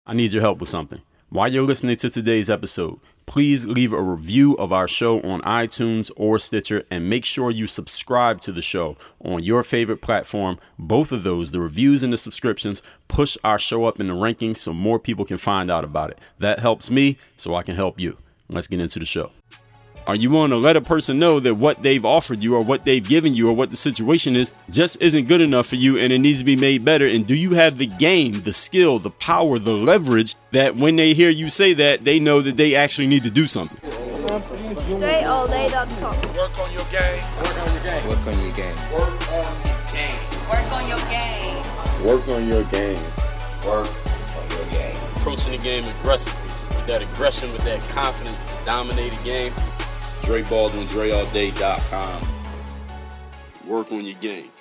I need your help with something. While you're listening to today's episode, please leave a review of our show on iTunes or Stitcher, and make sure you subscribe to the show on your favorite platform. Both of those, the reviews and the subscriptions, push our show up in the rankings so more people can find out about it. That helps me so I can help you. Let's get into the show. Are you willing to let a person know that what they've offered you or what they've given you or what the situation is just isn't good enough for you and it needs to be made better? And do you have the game, the skill, the power, the leverage that when they hear you say that, they know that they actually need to do something? DreAllDay.com. Work on your game. Work on your game. Work on your game. Work on your game. Work on your game. Work on your game. Work on your game. Approaching the game aggressively, with that aggression, with that confidence to dominate a game. Dre Baldwin, DreAllDay.com. Work on your game.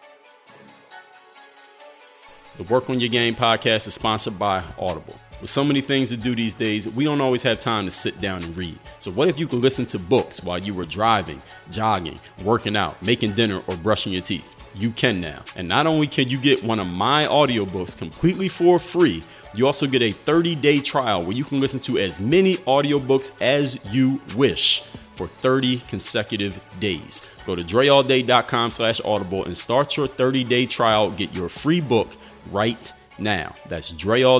The Work on Your Game podcast is sponsored by Audible. With so many things to do these days, we don't always have time to sit down and read. So what if you could listen to books while you were driving, jogging, working out, making dinner, or brushing your teeth? You can now. And not only can you get one of my audiobooks completely for free, you also get a 30-day trial where you can listen to as many audiobooks as you wish for 30 consecutive days. Go to DreAllDay.com/audible and start your 30-day trial. Get your free book right now. That's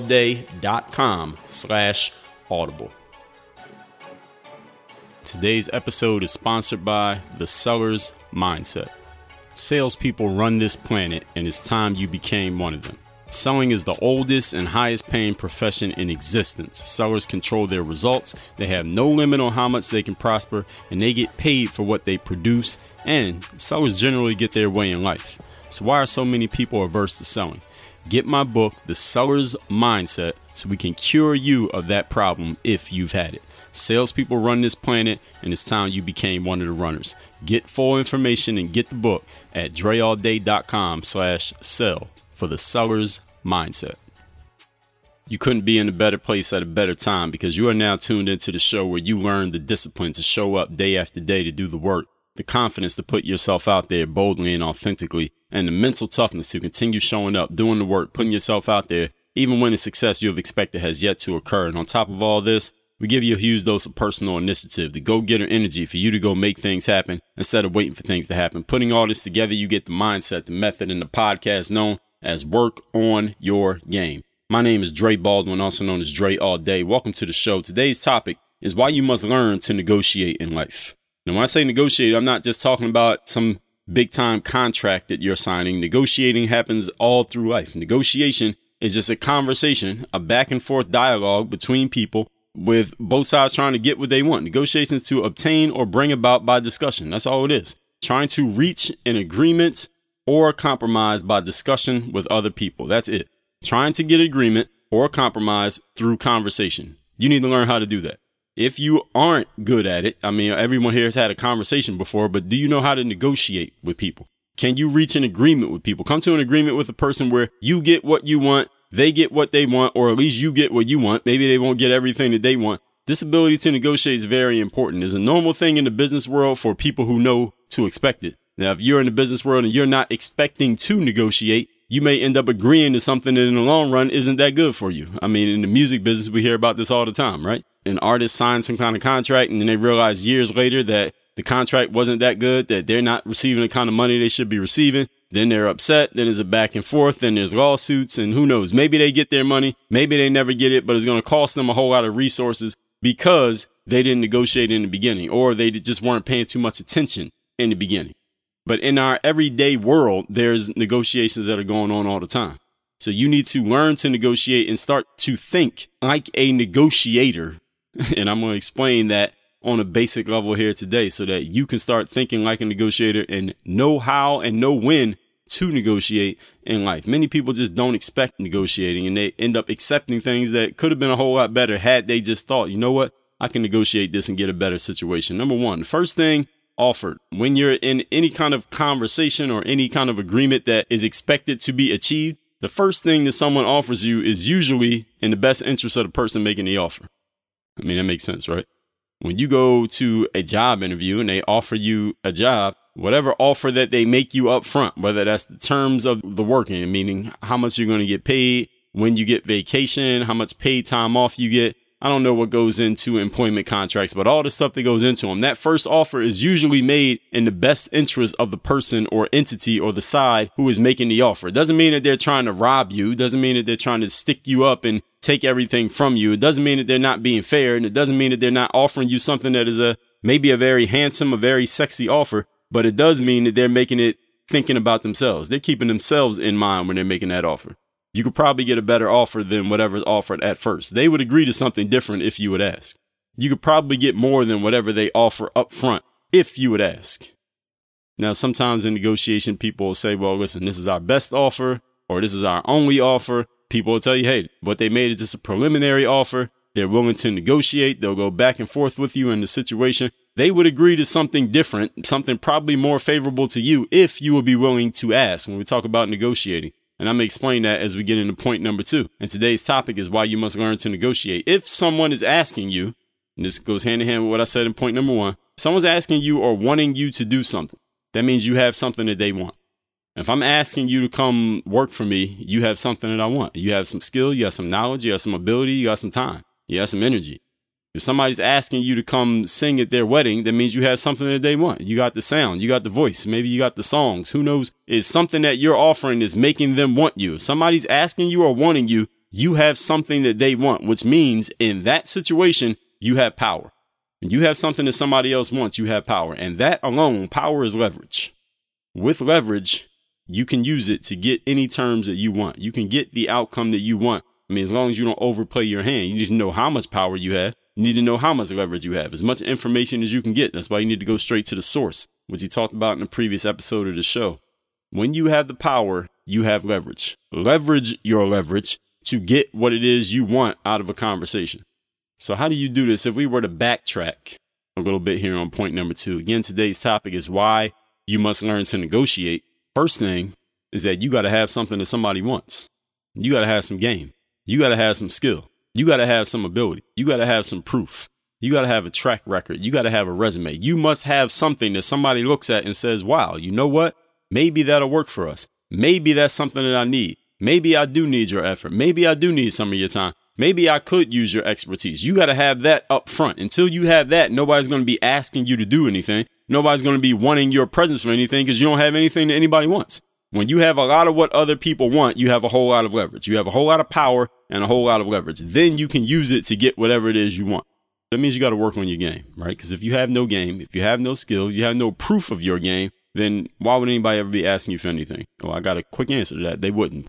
DreAllDay.com/audible. Today's episode is sponsored by The Seller's Mindset. Salespeople run this planet, and it's time you became one of them. Selling is the oldest and highest paying profession in existence. Sellers control their results, they have no limit on how much they can prosper, and they get paid for what they produce, and sellers generally get their way in life. So why are so many people averse to selling? Get my book, The Seller's Mindset, so we can cure you of that problem if you've had it. Salespeople run this planet, and it's time you became one of the runners. Get full information and get the book at DreAllDay.com/sell. for The Seller's Mindset. You couldn't be in a better place at a better time, because you are now tuned into the show where you learn the discipline to show up day after day to do the work, the confidence to put yourself out there boldly and authentically, and the mental toughness to continue showing up, doing the work, putting yourself out there, even when the success you have expected has yet to occur. And on top of all this, we give you a huge dose of personal initiative, the go-getter energy for you to go make things happen instead of waiting for things to happen. Putting all this together, you get the mindset, the method, and the podcast known as Work on Your Game. My name is Dre Baldwin, also known as Dre All Day. Welcome to the show. Today's topic is why you must learn to negotiate in life. Now, when I say negotiate, I'm not just talking about some big time contract that you're signing. Negotiating happens all through life. Negotiation is just a conversation, a back and forth dialogue between people with both sides trying to get what they want. Negotiations to obtain or bring about by discussion. That's all it is. Trying to reach an agreement or compromise by discussion with other people. That's it. Trying to get agreement or compromise through conversation. You need to learn how to do that. If you aren't good at it, I mean, everyone here has had a conversation before, but do you know how to negotiate with people? Can you reach an agreement with people? Come to an agreement with a person where you get what you want, they get what they want, or at least you get what you want. Maybe they won't get everything that they want. This ability to negotiate is very important. It's a normal thing in the business world for people who know to expect it. Now, if you're in the business world and you're not expecting to negotiate, you may end up agreeing to something that in the long run isn't that good for you. I mean, in the music business, we hear about this all the time, right? An artist signs some kind of contract and then they realize years later that the contract wasn't that good, that they're not receiving the kind of money they should be receiving. Then they're upset. Then there's a back and forth. Then there's lawsuits, and who knows? Maybe they get their money. Maybe they never get it, but it's going to cost them a whole lot of resources because they didn't negotiate in the beginning, or they just weren't paying too much attention in the beginning. But in our everyday world, there's negotiations that are going on all the time. So you need to learn to negotiate and start to think like a negotiator. And I'm going to explain that on a basic level here today so that you can start thinking like a negotiator and know how and know when to negotiate in life. Many people just don't expect negotiating, and they end up accepting things that could have been a whole lot better had they just thought, you know what, I can negotiate this and get a better situation. Number one, the first thing offered when you're in any kind of conversation or any kind of agreement that is expected to be achieved, the first thing that someone offers you is usually in the best interest of the person making the offer. I mean, that makes sense, right? When you go to a job interview and they offer you a job, whatever offer that they make you up front, whether that's the terms of the working, meaning how much you're going to get paid, when you get vacation, how much paid time off you get. I don't know what goes into employment contracts, but all the stuff that goes into them, that first offer is usually made in the best interest of the person or entity or the side who is making the offer. It doesn't mean that they're trying to rob you. It doesn't mean that they're trying to stick you up and take everything from you. It doesn't mean that they're not being fair. And it doesn't mean that they're not offering you something that is maybe a very handsome, a very sexy offer, but it does mean that they're making it thinking about themselves. They're keeping themselves in mind when they're making that offer. You could probably get a better offer than whatever's offered at first. They would agree to something different if you would ask. You could probably get more than whatever they offer up front if you would ask. Now, sometimes in negotiation, people will say, well, listen, this is our best offer, or this is our only offer. People will tell you, hey, what they made is just a preliminary offer. They're willing to negotiate. They'll go back and forth with you in the situation. They would agree to something different, something probably more favorable to you if you would be willing to ask when we talk about negotiating. And I'm going to explain that as we get into point number 2. And today's topic is why you must learn to negotiate. If someone is asking you, and this goes hand in hand with what I said in point number 1, someone's asking you or wanting you to do something, that means you have something that they want. If I'm asking you to come work for me, you have something that I want. You have some skill, you have some knowledge, you have some ability, you got some time, you have some energy. If somebody's asking you to come sing at their wedding, that means you have something that they want. You got the sound, you got the voice, maybe you got the songs. Who knows? It's something that you're offering is making them want you. If somebody's asking you or wanting you, you have something that they want, which means in that situation, you have power. When you have something that somebody else wants, you have power. And that alone, power is leverage. With leverage, you can use it to get any terms that you want. You can get the outcome that you want. I mean, as long as you don't overplay your hand, you need to know how much power you have. You need to know how much leverage you have, as much information as you can get. That's why you need to go straight to the source, which you talked about in a previous episode of the show. When you have the power, you have leverage. Leverage your leverage to get what it is you want out of a conversation. So how do you do this? If we were to backtrack a little bit here on point number 2, again, today's topic is why you must learn to negotiate. First thing is that you got to have something that somebody wants. You got to have some game. You got to have some skill. You got to have some ability. You got to have some proof. You got to have a track record. You got to have a resume. You must have something that somebody looks at and says, wow, you know what? Maybe that'll work for us. Maybe that's something that I need. Maybe I do need your effort. Maybe I do need some of your time. Maybe I could use your expertise. You got to have that up front. Until you have that, nobody's going to be asking you to do anything. Nobody's going to be wanting your presence for anything because you don't have anything that anybody wants. When you have a lot of what other people want, you have a whole lot of leverage. You have a whole lot of power and a whole lot of leverage. Then you can use it to get whatever it is you want. That means you got to work on your game, right? Because if you have no game, if you have no skill, you have no proof of your game, then why would anybody ever be asking you for anything? Well, I got a quick answer to that. They wouldn't.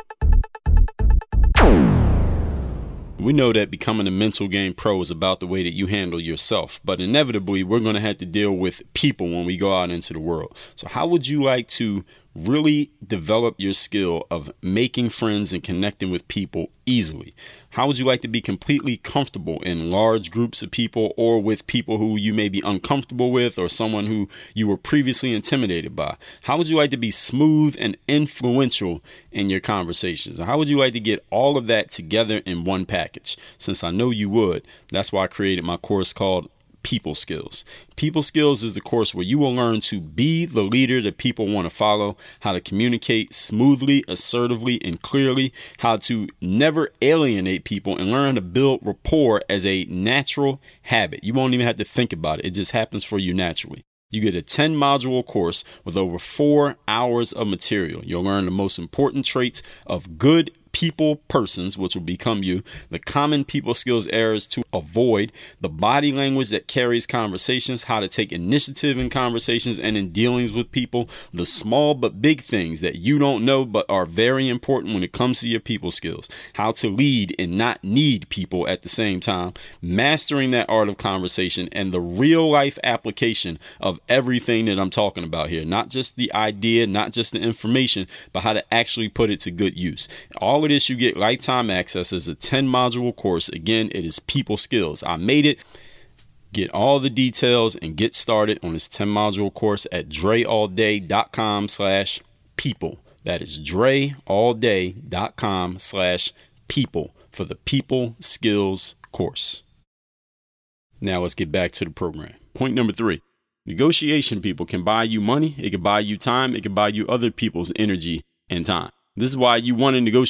We know that becoming a mental game pro is about the way that you handle yourself, but inevitably we're going to have to deal with people when we go out into the world. So how would you like to really develop your skill of making friends and connecting with people easily? How would you like to be completely comfortable in large groups of people or with people who you may be uncomfortable with or someone who you were previously intimidated by? How would you like to be smooth and influential in your conversations? How would you like to get all of that together in one package? Since I know you would, that's why I created my course called People Skills. People Skills is the course where you will learn to be the leader that people want to follow, how to communicate smoothly, assertively, and clearly, how to never alienate people, and learn to build rapport as a natural habit. You won't even have to think about it. It just happens for you naturally. You get a 10-module course with over 4 hours of material. You'll learn the most important traits of good persons, which will become you, the common people skills errors to avoid, the body language that carries conversations, how to take initiative in conversations and in dealings with people, the small but big things that you don't know but are very important when it comes to your people skills, how to lead and not need people at the same time, mastering that art of conversation, and the real life application of everything that I'm talking about here. Not just the idea, not just the information, but how to actually put it to good use. All of this you get lifetime access as a 10-module course. Again, it is People Skills. I made it. Get all the details and get started on this 10-module course at dreallday.com/people. That is dreallday.com/people for the People Skills course. Now let's get back to the program. Point number 3. Negotiation people can buy you money. It can buy you time. It can buy you other people's energy and time. This is why you want to negotiate.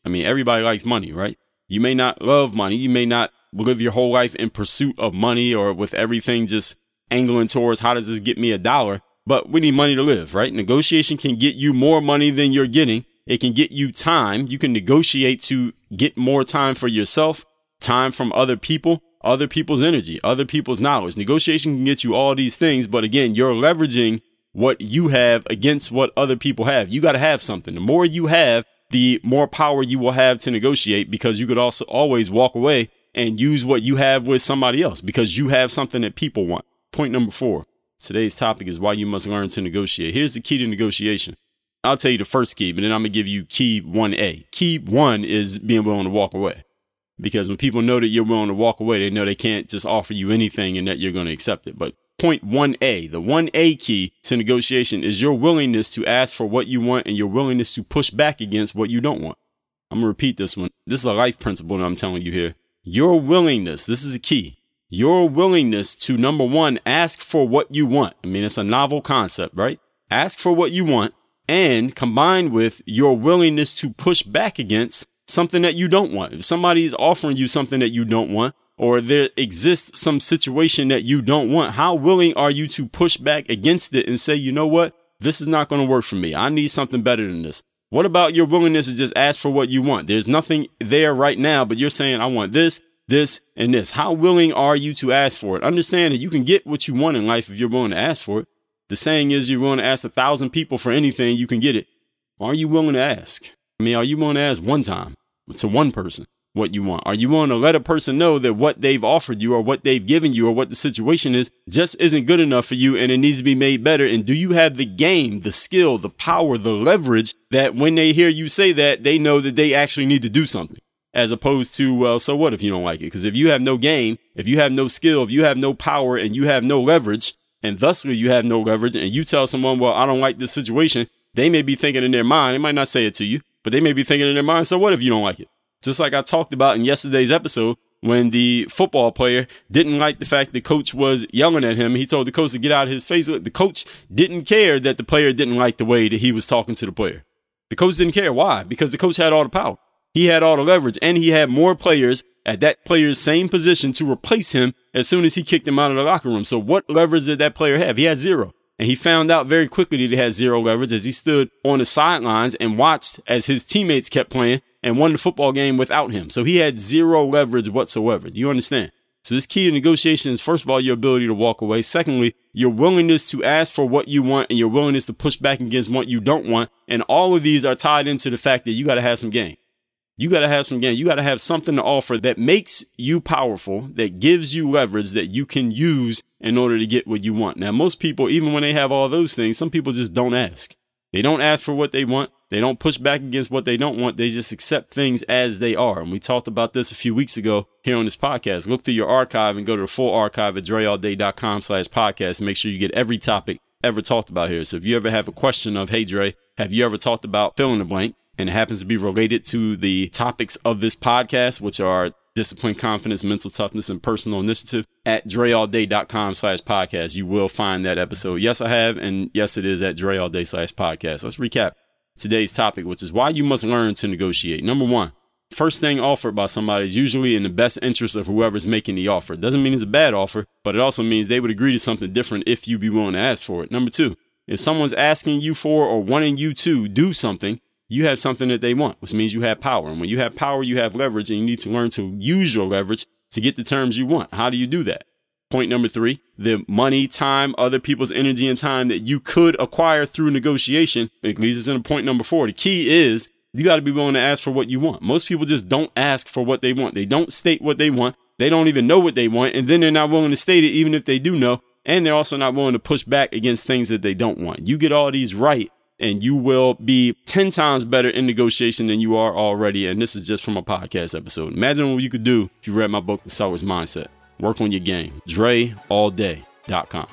I mean, everybody likes money, right? You may not love money. You may not live your whole life in pursuit of money or with everything just angling towards how does this get me $1? But we need money to live, right? Negotiation can get you more money than you're getting. It can get you time. You can negotiate to get more time for yourself, time from other people, other people's energy, other people's knowledge. Negotiation can get you all these things. But again, you're leveraging what you have against what other people have. You got to have something. The more you have, the more power you will have to negotiate, because you could also always walk away and use what you have with somebody else because you have something that people want. Point number 4. Today's topic is why you must learn to negotiate. Here's the key to negotiation. I'll tell you the first key, but then I'm going to give you key 1A. Key 1 is being willing to walk away. Because when people know that you're willing to walk away, they know they can't just offer you anything and that you're going to accept it. But point 1A, the 1A key to negotiation is your willingness to ask for what you want and your willingness to push back against what you don't want. I'm going to repeat this one. This is a life principle that I'm telling you here. Your willingness, this is a key. Your willingness to, number 1, ask for what you want. I mean, it's a novel concept, right? Ask for what you want, and combined with your willingness to push back against something that you don't want. If somebody is offering you something that you don't want, or there exists some situation that you don't want, how willing are you to push back against it and say, you know what? This is not going to work for me. I need something better than this. What about your willingness to just ask for what you want? There's nothing there right now, but you're saying, I want this, and this. How willing are you to ask for it? Understand that you can get what you want in life if you're willing to ask for it. The saying is you're willing to ask 1,000 people for anything, you can get it. Are you willing to ask? I mean, are you willing to ask one time to one person what you want? Are you willing to let a person know that what they've offered you or what they've given you or what the situation is just isn't good enough for you and it needs to be made better? And do you have the game, the skill, the power, the leverage that when they hear you say that, they know that they actually need to do something? As opposed to, well, so what if you don't like it? Because if you have no game, if you have no skill, if you have no power and you have no leverage, and thusly you have no leverage, and you tell someone, well, I don't like this situation, they may be thinking in their mind, they might not say it to you, but they may be thinking in their mind, so what if you don't like it? Just like I talked about in yesterday's episode, when the football player didn't like the fact the coach was yelling at him, he told the coach to get out of his face. The coach didn't care that the player didn't like the way that he was talking to the player. The coach didn't care. Why? Because the coach had all the power. He had all the leverage, and he had more players at that player's same position to replace him as soon as he kicked him out of the locker room. So what leverage did that player have? He had zero. And he found out very quickly that he had zero leverage as he stood on the sidelines and watched as his teammates kept playing and won the football game without him. So he had zero leverage whatsoever. Do you understand? So this key to negotiation is, first of all, your ability to walk away. Secondly, your willingness to ask for what you want and your willingness to push back against what you don't want. And all of these are tied into the fact that you got to have some game. You got to have some game. You got to have something to offer that makes you powerful, that gives you leverage that you can use in order to get what you want. Now, most people, even when they have all those things, some people just don't ask. They don't ask for what they want. They don't push back against what they don't want. They just accept things as they are. And we talked about this a few weeks ago here on this podcast. Look through your archive and go to the full archive at dreallday.com/podcast and make sure you get every topic ever talked about here. So if you ever have a question of, hey, Dre, have you ever talked about fill in the blank? And it happens to be related to the topics of this podcast, which are discipline, confidence, mental toughness, and personal initiative, at dreallday.com/podcast. You will find that episode. Yes, I have. And yes, it is at dreallday/podcast. Let's recap today's topic, which is why you must learn to negotiate. Number 1, first thing offered by somebody is usually in the best interest of whoever's making the offer. It doesn't mean it's a bad offer, but it also means they would agree to something different if you be willing to ask for it. Number 2, if someone's asking you for or wanting you to do something, you have something that they want, which means you have power. And when you have power, you have leverage, and you need to learn to use your leverage to get the terms you want. How do you do that? Point number 3, the money, time, other people's energy and time that you could acquire through negotiation. It leads us into point number 4. The key is you got to be willing to ask for what you want. Most people just don't ask for what they want. They don't state what they want. They don't even know what they want. And then they're not willing to state it, even if they do know. And they're also not willing to push back against things that they don't want. You get all these right, and you will be 10 times better in negotiation than you are already. And this is just from a podcast episode. Imagine what you could do if you read my book, The Seller's Mindset. Work on your game. DreAllDay.com.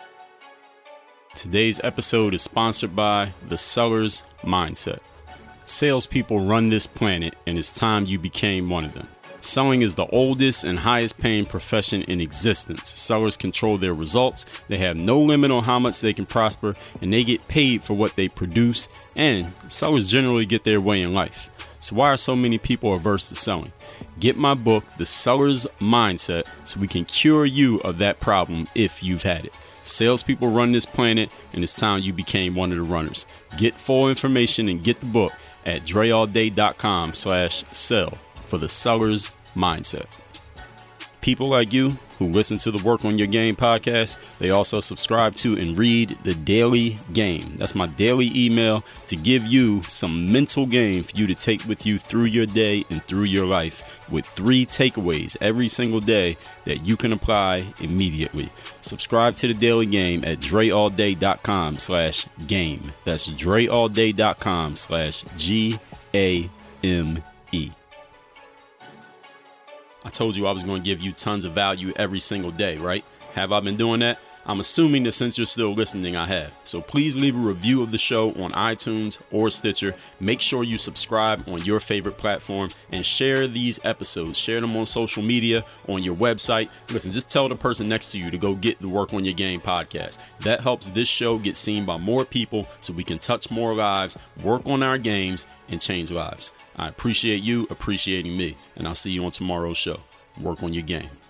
Today's episode is sponsored by The Seller's Mindset. Salespeople run this planet, and it's time you became one of them. Selling is the oldest and highest paying profession in existence. Sellers control their results. They have no limit on how much they can prosper, and they get paid for what they produce, and sellers generally get their way in life. So why are so many people averse to selling? Get my book, The Seller's Mindset, so we can cure you of that problem if you've had it. Salespeople run this planet, and it's time you became one of the runners. Get full information and get the book at dreallday.com/sell for The Seller's Mindset. People like you who listen to the Work on Your Game podcast, they also subscribe to and read The Daily Game. That's my daily email to give you some mental game for you to take with you through your day and through your life, with 3 takeaways every single day that you can apply immediately. Subscribe to The Daily Game at dreallday.com/game. That's dreallday.com/GAME. I told you I was going to give you tons of value every single day, right? Have I been doing that? I'm assuming that since you're still listening, I have. So please leave a review of the show on iTunes or Stitcher. Make sure you subscribe on your favorite platform and share these episodes. Share them on social media, on your website. Listen, just tell the person next to you to go get the Work on Your Game podcast. That helps this show get seen by more people so we can touch more lives, work on our games, and change lives. I appreciate you appreciating me, and I'll see you on tomorrow's show. Work on your game.